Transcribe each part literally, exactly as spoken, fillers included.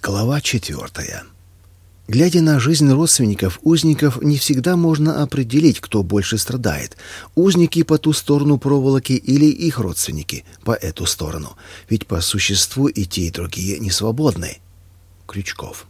Глава четвертая. Глядя на жизнь родственников узников, не всегда можно определить, кто больше страдает – узники по ту сторону проволоки или их родственники по эту сторону. Ведь по существу и те, и другие не свободны. Крючков.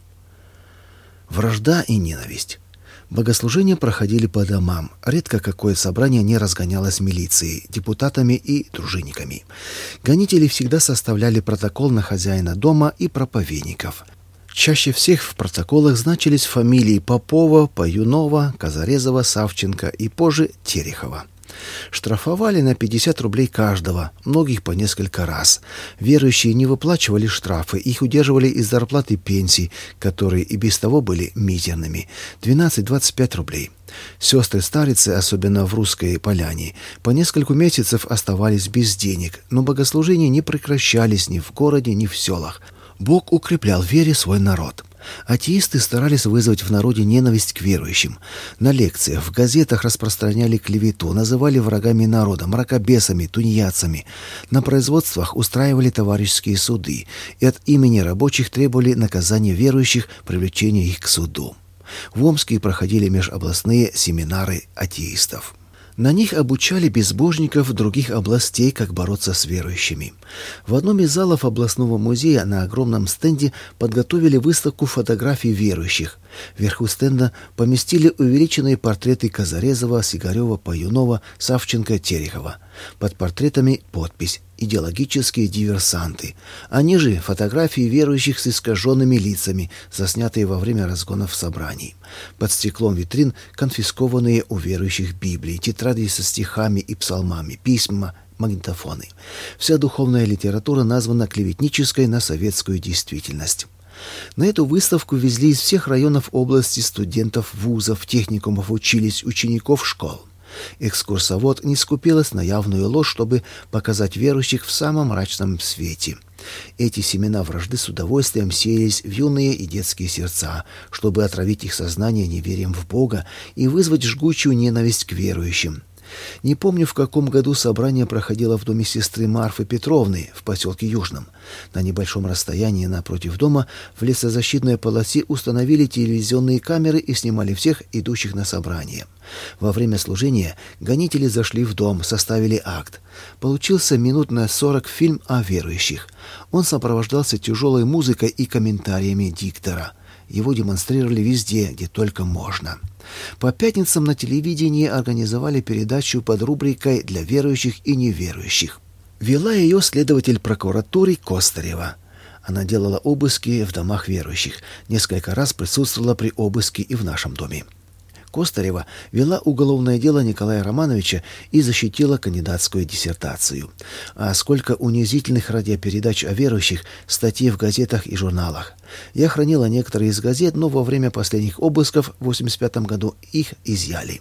Вражда и ненависть. Богослужения проходили по домам. Редко какое собрание не разгонялось милицией, депутатами и дружинниками. Гонители всегда составляли протокол на хозяина дома и проповедников. Чаще всех в протоколах значились фамилии Попова, Паюнова, Казарезова, Савченко и позже Терехова. Штрафовали на пятьдесят рублей каждого, многих по несколько раз. Верующие не выплачивали штрафы, их удерживали из зарплаты пенсий, которые и без того были мизерными – двенадцать-двадцать пять рублей. Сестры-старицы, особенно в Русской Поляне, по несколько месяцев оставались без денег, но богослужения не прекращались ни в городе, ни в селах. Бог укреплял в вере свой народ. Атеисты старались вызвать в народе ненависть к верующим. На лекциях, в газетах распространяли клевету, называли врагами народа, мракобесами, тунеядцами. На производствах устраивали товарищеские суды и от имени рабочих требовали наказания верующих, привлечения их к суду. В Омске проходили межобластные семинары атеистов. На них обучали безбожников других областей, как бороться с верующими. В одном из залов областного музея на огромном стенде подготовили выставку фотографий верующих. Вверху стенда поместили увеличенные портреты Казарезова, Сигарева, Паюнова, Савченко, Терехова. Под портретами подпись «Идеологические диверсанты». А ниже фотографии верующих с искаженными лицами, заснятые во время разгонов собраний. Под стеклом витрин конфискованные у верующих Библии, тетради со стихами и псалмами, письма, магнитофоны. Вся духовная литература названа клеветнической на советскую действительность. На эту выставку везли из всех районов области студентов вузов, техникумов, училищ, учеников школ. Экскурсовод не скупилась на явную ложь, чтобы показать верующих в самом мрачном свете. Эти семена вражды с удовольствием сеялись в юные и детские сердца, чтобы отравить их сознание неверием в Бога и вызвать жгучую ненависть к верующим. Не помню, в каком году собрание проходило в доме сестры Марфы Петровны в поселке Южном. На небольшом расстоянии напротив дома в лесозащитной полосе установили телевизионные камеры и снимали всех идущих на собрание. Во время служения гонители зашли в дом, составили акт. Получился минут на сорок фильм о верующих. Он сопровождался тяжелой музыкой и комментариями диктора. Его демонстрировали везде, где только можно. По пятницам на телевидении организовали передачу под рубрикой «Для верующих и неверующих». Вела ее следователь прокуратуры Костарева. Она делала обыски в домах верующих. Несколько раз присутствовала при обыске и в нашем доме. Костарева вела уголовное дело Николая Романовича и защитила кандидатскую диссертацию. А сколько унизительных радиопередач о верующих, статей в газетах и журналах. Я хранила некоторые из газет, но во время последних обысков в восемьдесят пятом году их изъяли.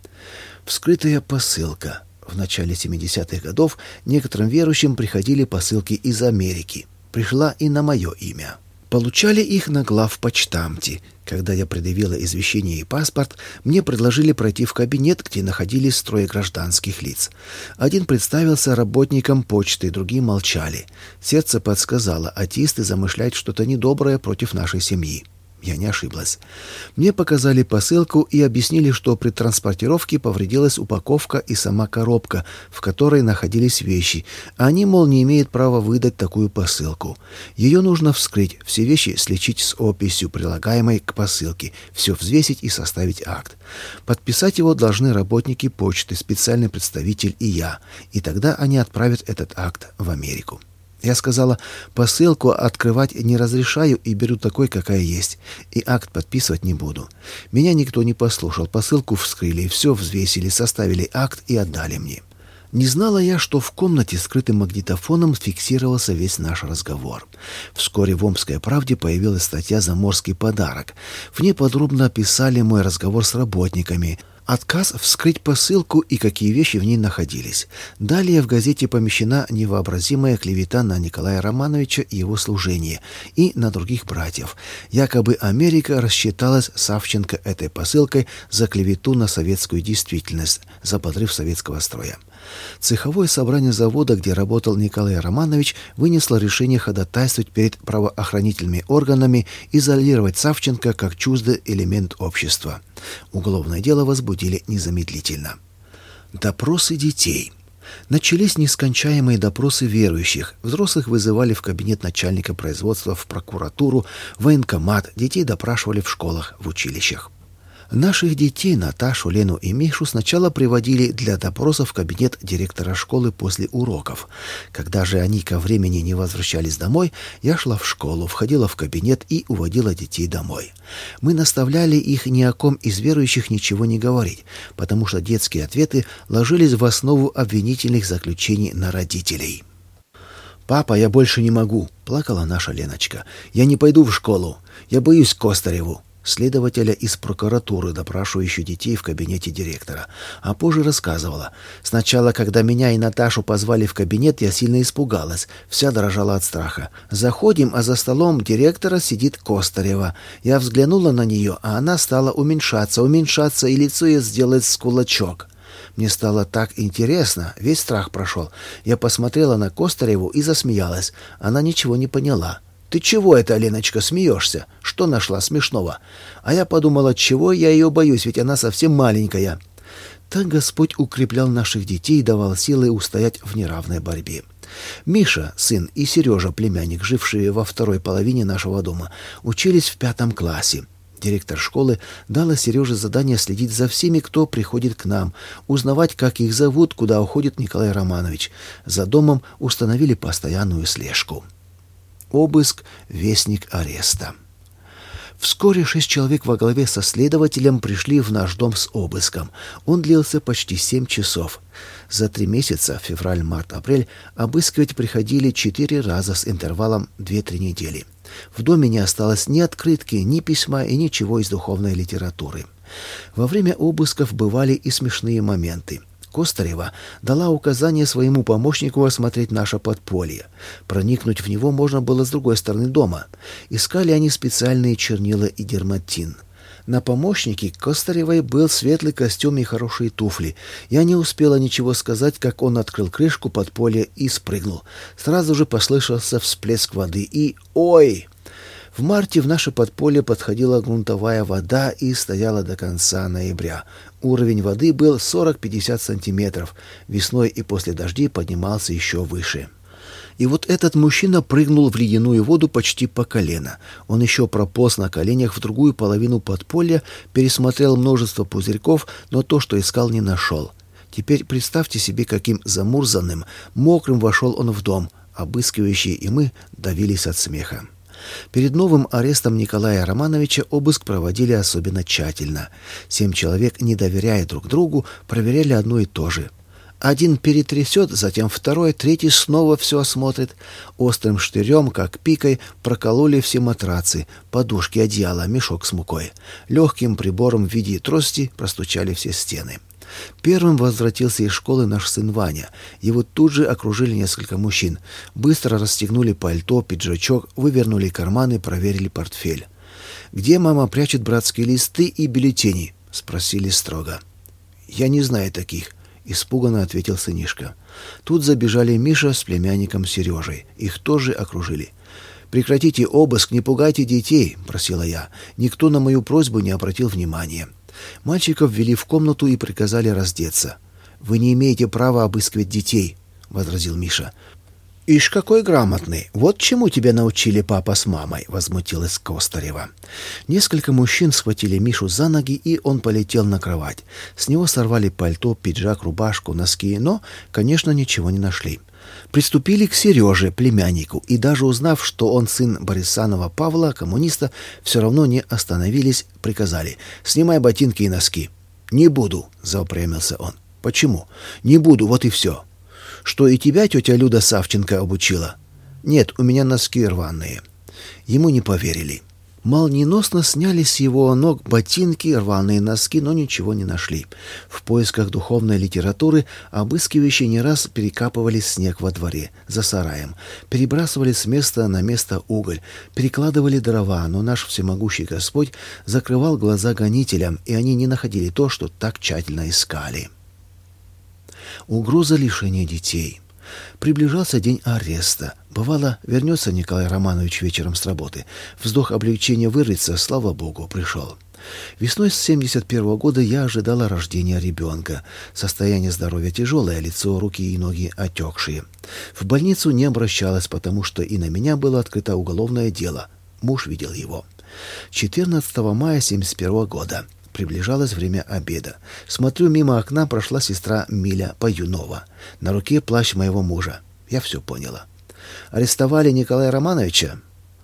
Вскрытая посылка. В начале семидесятых годов некоторым верующим приходили посылки из Америки. Пришла и на мое имя. Получали их на главпочтамте. Когда я предъявила извещение и паспорт, мне предложили пройти в кабинет, где находились трое гражданских лиц. Один представился работником почты, другие молчали. Сердце подсказало, атеисты замышляют что-то недоброе против нашей семьи. Я не ошиблась. Мне показали посылку и объяснили, что при транспортировке повредилась упаковка и сама коробка, в которой находились вещи. Они, мол, не имеют права выдать такую посылку. Ее нужно вскрыть, все вещи сличить с описью, прилагаемой к посылке, все взвесить и составить акт. Подписать его должны работники почты, специальный представитель и я. И тогда они отправят этот акт в Америку. Я сказала, посылку открывать не разрешаю и беру такой, какая есть, и акт подписывать не буду. Меня никто не послушал, посылку вскрыли, все взвесили, составили акт и отдали мне. Не знала я, что в комнате с скрытым магнитофоном фиксировался весь наш разговор. Вскоре в «Омской правде» появилась статья «Заморский подарок». В ней подробно описали мой разговор с работниками, отказ вскрыть посылку и какие вещи в ней находились. Далее в газете помещена невообразимая клевета на Николая Романовича и его служение, и на других братьев. Якобы Америка рассчиталась Савченко этой посылкой за клевету на советскую действительность, за подрыв советского строя. Цеховое собрание завода, где работал Николай Романович, вынесло решение ходатайствовать перед правоохранительными органами, изолировать Савченко как чуждый элемент общества. Уголовное дело возбудили незамедлительно. Допросы детей. Начались нескончаемые допросы верующих. Взрослых вызывали в кабинет начальника производства, в прокуратуру, в военкомат. Детей допрашивали в школах, в училищах. Наших детей, Наташу, Лену и Мишу, сначала приводили для допросов в кабинет директора школы после уроков. Когда же они ко времени не возвращались домой, я шла в школу, входила в кабинет и уводила детей домой. Мы наставляли их ни о ком из верующих ничего не говорить, потому что детские ответы ложились в основу обвинительных заключений на родителей. «Папа, я больше не могу», — плакала наша Леночка. «Я не пойду в школу. Я боюсь Костареву». Следователя из прокуратуры, допрашивающую детей в кабинете директора. А позже рассказывала. Сначала, когда меня и Наташу позвали в кабинет, я сильно испугалась. Вся дрожала от страха. Заходим, а за столом директора сидит Костарева. Я взглянула на нее, а она стала уменьшаться, уменьшаться, и лицо ее сделает с кулачок. Мне стало так интересно, весь страх прошел. Я посмотрела на Костареву и засмеялась. Она ничего не поняла. «Ты чего это, Леночка, смеешься? Что нашла смешного?» А я подумала, чего я ее боюсь, ведь она совсем маленькая. Так Господь укреплял наших детей и давал силы устоять в неравной борьбе. Миша, сын, и Сережа, племянник, жившие во второй половине нашего дома, учились в пятом классе. Директор школы дала Сереже задание следить за всеми, кто приходит к нам, узнавать, как их зовут, куда уходит Николай Романович. За домом установили постоянную слежку. Обыск, вестник ареста. Вскоре шесть человек во главе со следователем пришли в наш дом с обыском. Он длился почти семь часов. За три месяца, февраль, март, апрель, обыскивать приходили четыре раза с интервалом две-три недели. В доме не осталось ни открытки, ни письма и ничего из духовной литературы. Во время обысков бывали и смешные моменты. Костарева дала указание своему помощнику осмотреть наше подполье. Проникнуть в него можно было с другой стороны дома. Искали они специальные чернила и дерматин. На помощнике Костаревой был светлый костюм и хорошие туфли. Я не успела ничего сказать, как он открыл крышку подполья и спрыгнул. Сразу же послышался всплеск воды и «Ой!». В марте в наше подполье подходила грунтовая вода и стояла до конца ноября. Уровень воды был сорок-пятьдесят сантиметров. Весной и после дождей поднимался еще выше. И вот этот мужчина прыгнул в ледяную воду почти по колено. Он еще прополз на коленях в другую половину подполья, пересмотрел множество пузырьков, но то, что искал, не нашел. Теперь представьте себе, каким замурзанным, мокрым вошел он в дом. Обыскивающие и мы давились от смеха. Перед новым арестом Николая Романовича обыск проводили особенно тщательно. Семь человек, не доверяя друг другу, проверяли одно и то же. Один перетрясет, затем второй, третий снова все осмотрит. Острым штырем, как пикой, прокололи все матрацы, подушки, одеяла, мешок с мукой. Легким прибором в виде трости простучали все стены. Первым возвратился из школы наш сын Ваня. Его тут же окружили несколько мужчин. Быстро расстегнули пальто, пиджачок, вывернули карманы, проверили портфель. «Где мама прячет братские листы и бюллетени?» — спросили строго. «Я не знаю таких», — испуганно ответил сынишка. Тут забежали Миша с племянником Сережей. Их тоже окружили. «Прекратите обыск, не пугайте детей», — просила я. Никто на мою просьбу не обратил внимания. Мальчиков ввели в комнату и приказали раздеться. «Вы не имеете права обыскивать детей», — возразил Миша. «Ишь, какой грамотный! Вот чему тебя научили папа с мамой!» — возмутилась Костарева. Несколько мужчин схватили Мишу за ноги, и он полетел на кровать. С него сорвали пальто, пиджак, рубашку, носки, но, конечно, ничего не нашли. Приступили к Сереже, племяннику, и даже узнав, что он сын Борисанова Павла, коммуниста, все равно не остановились, приказали: «Снимай ботинки и носки». «Не буду», — заупрямился он. «Почему?» «Не буду, вот и все». «Что, и тебя тетя Люда Савченко обучила?» «Нет, у меня носки рваные». Ему не поверили. Молниеносно сняли с его ног ботинки, рваные носки, но ничего не нашли. В поисках духовной литературы обыскивающие не раз перекапывали снег во дворе, за сараем, перебрасывали с места на место уголь, перекладывали дрова, но наш всемогущий Господь закрывал глаза гонителям, и они не находили то, что так тщательно искали. Угроза лишения детей. Приближался день ареста. Бывало, вернется Николай Романович вечером с работы. Вздох облегчения вырвется, слава богу, пришел. Весной с семьдесят первого года я ожидала рождения ребенка. Состояние здоровья тяжелое, лицо, руки и ноги отекшие. В больницу не обращалась, потому что и на меня было открыто уголовное дело. Муж видел его. четырнадцатого мая семьдесят первого года. Приближалось время обеда. Смотрю, мимо окна прошла сестра Миля Паюнова. На руке плащ моего мужа. Я все поняла. Арестовали Николая Романовича?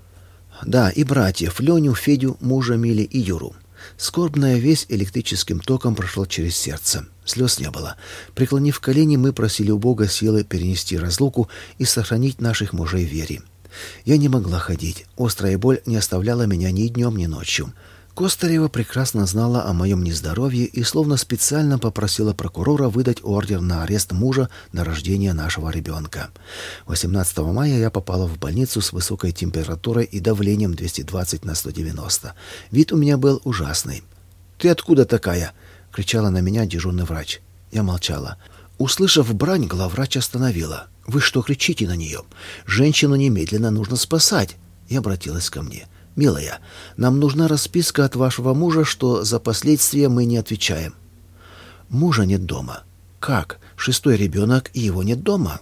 Да, и братьев, Леню, Федю, мужа Мили и Юру. Скорбная весть электрическим током прошла через сердце. Слез не было. Преклонив колени, мы просили у Бога силы перенести разлуку и сохранить наших мужей в вере. Я не могла ходить. Острая боль не оставляла меня ни днем, ни ночью. Костарева прекрасно знала о моем нездоровье и словно специально попросила прокурора выдать ордер на арест мужа на рождение нашего ребенка. восемнадцатого мая я попала в больницу с высокой температурой и давлением двести двадцать на сто девяносто. Вид у меня был ужасный. «Ты откуда такая?» — кричала на меня дежурный врач. Я молчала. Услышав брань, главврач остановила. «Вы что кричите на нее? Женщину немедленно нужно спасать!» И обратилась ко мне. «Милая, нам нужна расписка от вашего мужа, что за последствия мы не отвечаем». «Мужа нет дома». «Как? Шестой ребенок, и его нет дома?»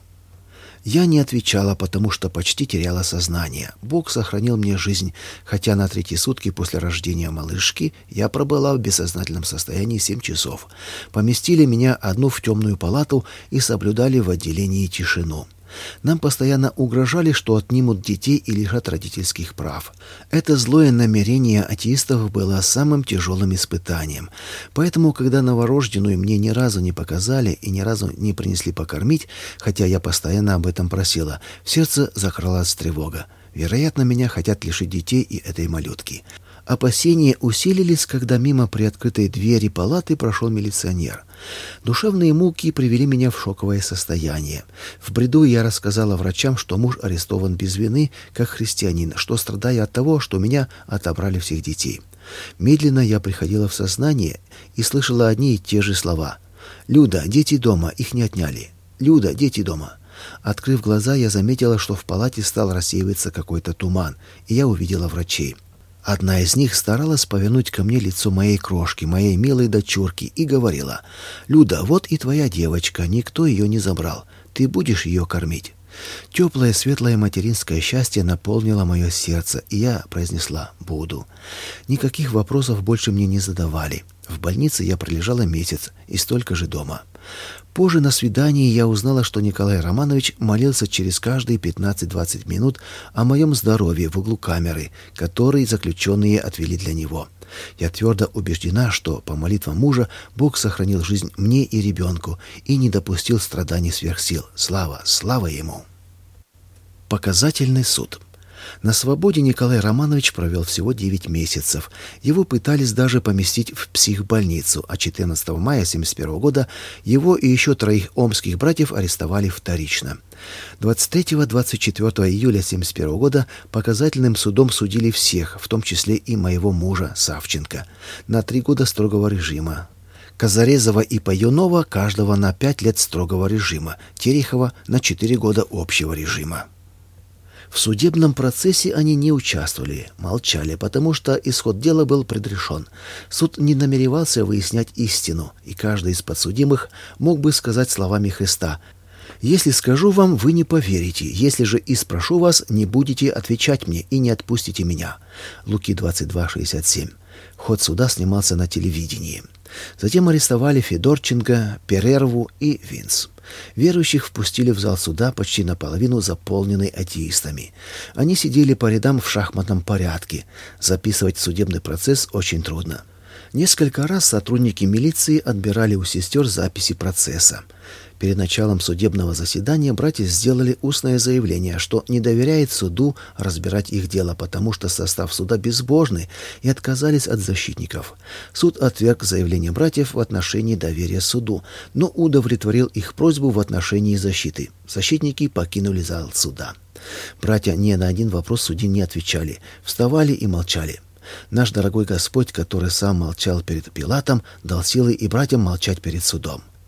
Я не отвечала, потому что почти теряла сознание. Бог сохранил мне жизнь, хотя на третьи сутки после рождения малышки я пробыла в бессознательном состоянии семь часов. Поместили меня одну в темную палату и соблюдали в отделении тишину. Нам постоянно угрожали, что отнимут детей и лишат родительских прав. Это злое намерение атеистов было самым тяжелым испытанием. Поэтому, когда новорожденную мне ни разу не показали и ни разу не принесли покормить, хотя я постоянно об этом просила, в сердце закралась тревога. Вероятно, меня хотят лишить детей и этой малютки. Опасения усилились, когда мимо приоткрытой двери палаты прошел милиционер. Душевные муки привели меня в шоковое состояние. В бреду я рассказала врачам, что муж арестован без вины, как христианин, что страдаю от того, что у меня отобрали всех детей. Медленно я приходила в сознание и слышала одни и те же слова. «Люда, дети дома, их не отняли. Люда, дети дома». Открыв глаза, я заметила, что в палате стал рассеиваться какой-то туман, и я увидела врачей. Одна из них старалась повернуть ко мне лицо моей крошки, моей милой дочурки, и говорила: «Люда, вот и твоя девочка, никто ее не забрал. Ты будешь ее кормить». Теплое, светлое материнское счастье наполнило мое сердце, и я произнесла: «Буду». Никаких вопросов больше мне не задавали. В больнице я пролежала месяц и столько же дома. Позже на свидании я узнала, что Николай Романович молился через каждые пятнадцать-двадцать минут о моем здоровье в углу камеры, который заключенные отвели для него. Я твердо убеждена, что по молитвам мужа Бог сохранил жизнь мне и ребенку и не допустил страданий сверх сил. Слава, слава ему! Показательный суд. На свободе Николай Романович провел всего девять месяцев. Его пытались даже поместить в психбольницу, а четырнадцатого мая семьдесят первого года его и еще троих омских братьев арестовали вторично. двадцать третьего — двадцать четвёртого июля семьдесят первого года показательным судом судили всех, в том числе и моего мужа Савченко, на три года строгого режима. Казарезова и Паюнова каждого на пять лет строгого режима, Терехова на четыре года общего режима. В судебном процессе они не участвовали, молчали, потому что исход дела был предрешен. Суд не намеревался выяснять истину, и каждый из подсудимых мог бы сказать словами Христа: «Если скажу вам, вы не поверите, если же и спрошу вас, не будете отвечать мне и не отпустите меня». Луки двадцать два шестьдесят семь. Ход суда снимался на телевидении. Затем арестовали Федорченко, Перерву и Винц. Верующих впустили в зал суда, почти наполовину заполненный атеистами. Они сидели по рядам в шахматном порядке. Записывать судебный процесс очень трудно. Несколько раз сотрудники милиции отбирали у сестер записи процесса. Перед началом судебного заседания братья сделали устное заявление, что не доверяет суду разбирать их дело, потому что состав суда безбожный, и отказались от защитников. Суд отверг заявление братьев в отношении доверия суду, но удовлетворил их просьбу в отношении защиты. Защитники покинули зал суда. Братья ни на один вопрос судьи не отвечали, вставали и молчали. Наш дорогой Господь, который сам молчал перед Пилатом, дал силы и братьям молчать перед судом.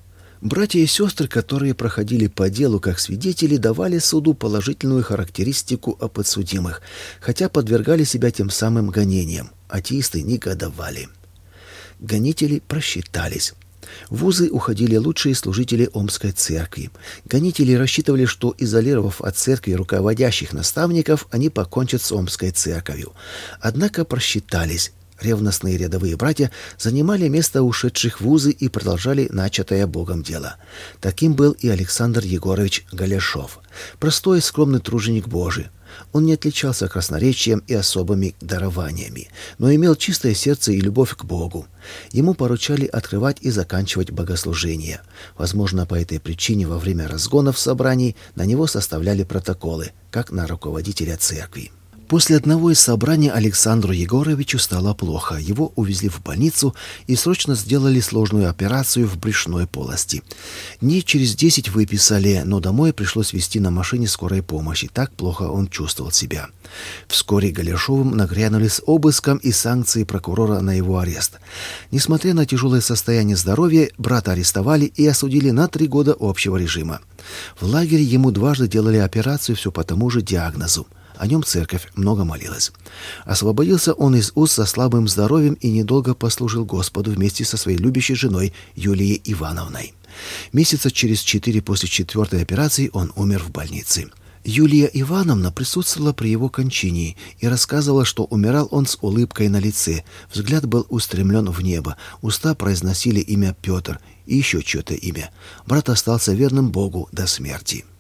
Братья и сестры, которые проходили по делу как свидетели, давали суду положительную характеристику о подсудимых, хотя подвергали себя тем самым гонениям. Атеисты негодовали. Гонители просчитались. В вузы уходили лучшие служители Омской церкви. Гонители рассчитывали, что, изолировав от церкви руководящих наставников, они покончат с Омской церковью. Однако просчитались. Ревностные рядовые братья занимали место ушедших в вузы и продолжали начатое Богом дело. Таким был и Александр Егорович Голяшов, простой и скромный труженик Божий. Он не отличался красноречием и особыми дарованиями, но имел чистое сердце и любовь к Богу. Ему поручали открывать и заканчивать богослужения. Возможно, по этой причине во время разгонов собраний на него составляли протоколы, как на руководителя церкви. После одного из собраний Александру Егоровичу стало плохо. Его увезли в больницу и срочно сделали сложную операцию в брюшной полости. Дней через десять выписали, но домой пришлось везти на машине скорой помощи. Так плохо он чувствовал себя. Вскоре Голяшовым нагрянули с обыском и санкцией прокурора на его арест. Несмотря на тяжелое состояние здоровья, брата арестовали и осудили на три года общего режима. В лагере ему дважды делали операцию все по тому же диагнозу. О нем церковь много молилась. Освободился он из уз со слабым здоровьем и недолго послужил Господу вместе со своей любящей женой Юлией Ивановной. Месяца через четыре после четвертой операции он умер в больнице. Юлия Ивановна присутствовала при его кончине и рассказывала, что умирал он с улыбкой на лице, взгляд был устремлен в небо, уста произносили имя Петр и еще чье-то имя. Брат остался верным Богу до смерти.